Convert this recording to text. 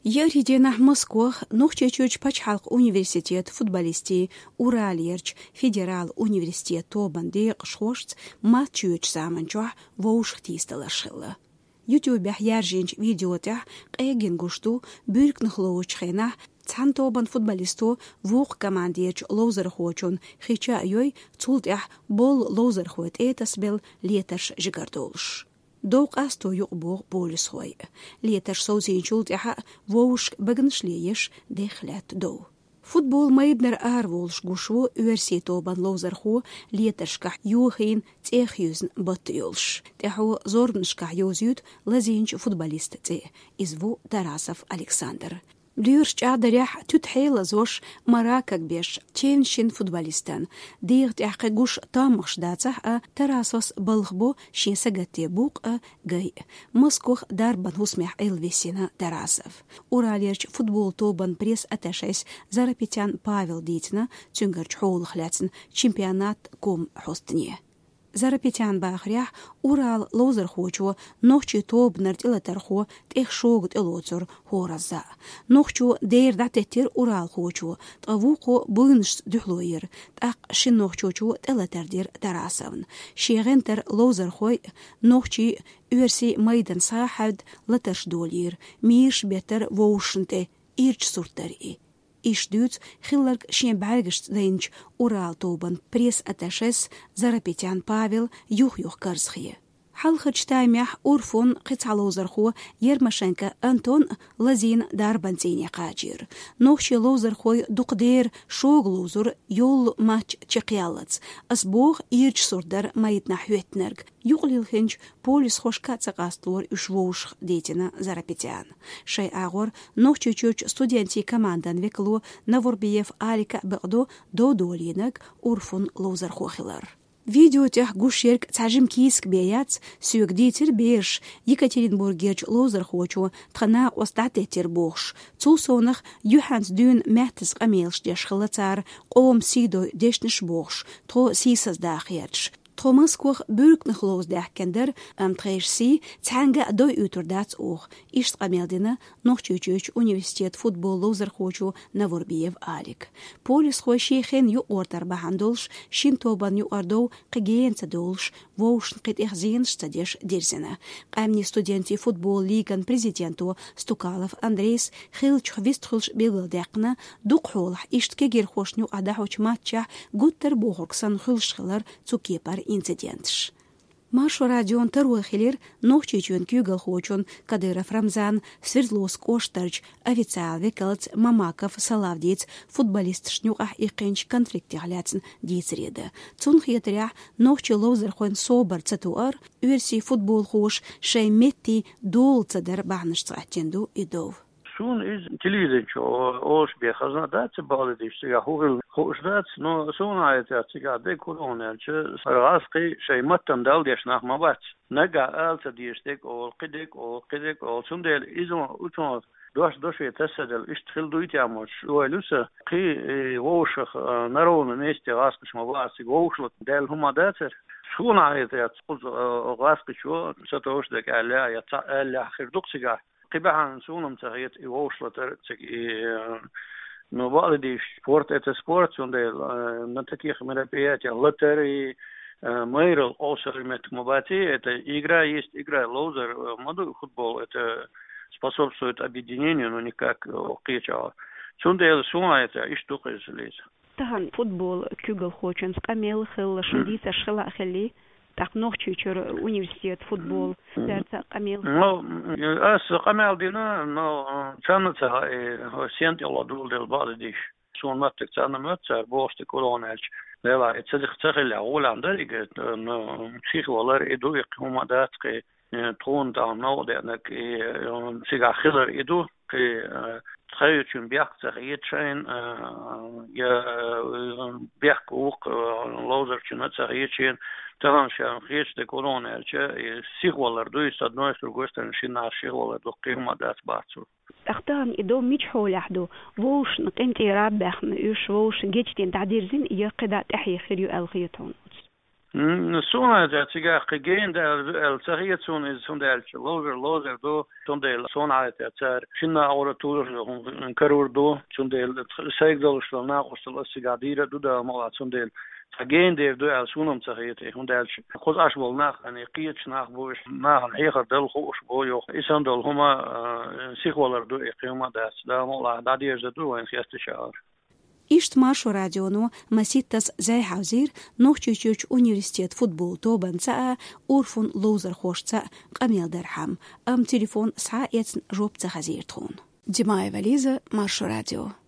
Еридена Москвах нухчечуч пачхалк университет футболисти Уралерч федерал университет Тобанди Шхошц матчуч саманчух воушхтисталашхила. YouTube яржинч видеотях қеген гушту бюркнхлоуч хена цантобан футболисту вух командирч лозер хочун хича йой цултях бол лозер хот этасбел леташ жигардолш. دوق أستو يقبوغ بوليس خوي ليتش صوزين شولت إحا ووش بغنش ليش دخلت دو فوتبول ما يبنر أرولش قوشو يورسيتو بان لوزر خو ليتش كح يوخين تيخيوزن بطيولش تحو زورنش كح يوزيوت لزينش فوتبوليست تي إزفو دراسف ألكسندر ديرش عدريح تتحيل زوش مراكك بيش تشينشين فوتبوليستان دير تحققوش تامخش داتح تراسوس بلخبو شين سجتي بوق جاي مسكوخ داربان هسمح الفيسينا تراسف وراليرش فوتبول توبان بريس اتاشيس زاربيتان павел ديتنا تنجرش حول خلاتن чемпионат كوم حوستنيه زاربيتان باخريح Урал лозер хочу, нохчи тоб нартила тархо, тех шогт элоцор хораза. Нохчу дейр датетир Урал хочу, тавуко бунш духлоир, так шин нохчучу телатардир тарасавн. Шегентер лозер хой, нохчи уерси майдан сахад латаш долир, мирш бетер воушнте, ирч суртари. إشدوت خلق شين بعرقشت دينج أورال توبان بريس أتاشيس زاربيتان بافل يوخ كارزخيه حلقة تايميح أورفون قطع لوزرخو يرمشنكا أنتون لزين داربانزيني قاجير نوخشي لوزرخوي دقدير شوغ لوزر يول ماتش تشقيالتس أسبوغ إيرج سوردر مايتنا حويتنرغ يقلي الخنج بوليس خوش كاتساقاستور يشووش ديتنا زاربيتان شي آغور نوخشي تشوش ستوديانتي كماندان ويكلو نوربيف آليكا بقدو دو دولينغ أورفون لوزرخو خلار فيديو تح гушерк цажим киск беяц сюгдитер беш Екатеринбургерч лозер хочу тхана остатетер бохш цусонах юханс дюн мехтес амелш дешхлацар qom сидо дешниш бохш то сисас дахерч Thomas Koch Bürknachlos dehkender treshi tsanga do utordats och ist qameldina noch chuchuch universitet futbol lozer khochu Navorbiev Alik Polis khoshi khen yu ortar bahandolsh shintoban yu ardo qigeensa dolsh wosh qit ihzin stadish dirzena qamni studenti futbol ligan prezidentu Stukalov Andreis khilch vistkhulsh bildeqna duqhol ist keger khoshnu adahoch matcha gutter bohorksan khulshlar tsukepar инцидентш. Машу радион таруахилер нохчичун кюгал хочун Кадыров Рамзан Свердловск Оштарч официал векалц Мамаков Салавдиц футболист шнюах икенч конфликте галяцн дицреде. Цун хетрях нохчи лозер хон собар цатуар версии футбол хош шей метти дол цадер бахныш цатенду идов. Soon is television or be khazna dat bad is ya hogel khosdat no soon ayet ya tsiga de corona che sarasqi shay matan dal desh nach mabat naga alta diestek or qidek or sundel izon uton dosh tasdel ishtkhil duit yamos ولوسا قي ووش نارون ميستي غاسقش مباسي ووشلت دال هما داتر soon ayet ya tquz غاسقش شو ستوش دك ala ya ala akhir duqsiga قبعا سونم تغيت إيوشلتر نوبال دي سبورت إت سبورت سوندل نتكيخ مربيات لتري ميرل أوسر مت مباتي إت игра лозер моду футбол это способствует объединению но никак قيچا سوندل سونا это иштук излез تهان فوتبول كوغل خوچن قميل خل شديس شخلا خلي تقنوخ تشير университет футбол درس قميل أس قميل دينا نو كانت سنت الله دول دل بعد ديش سون ما تكتنا متر بوست كولونج لا تصدق تخلي أولا درجة نو شيخ والله إدو يقوم داتك تون دام نو دينك سيجا خير إدو تخيلون بيحكي تخيلين يا بيحكوا لوزر كنا تخيلين تمام شان خيش دكورون الشيء سيغولر دوي صدناش رجوستن شينا شيغولر دو قيمة دات باتسو أختام إدو ميج حول أحدو ووش نقيمتي رابح نيوش ووش جيتين تعدير زين يقدا تحيي خيريو الخيطون Sona der gegeen der Zarietson is von der loser do von der Sona der China Oratur und Karur do von der Seigdol schon nach Sigadira do da mal von der gegeen der do als Sunum Zariet und der خود أشبه nach eine قيتش nach wo ich nach ein heger del go jo is an dol homa sich woller do iqima das da mal da die ist do in erste Jahr Ишт маршо радиону маситтас зай хавзир нохчучуч университет футбол тобанца урфун лозер хошца قميل درهم ام تليفون ساعة جوب تخزير تخون دماء وليزة маршо радио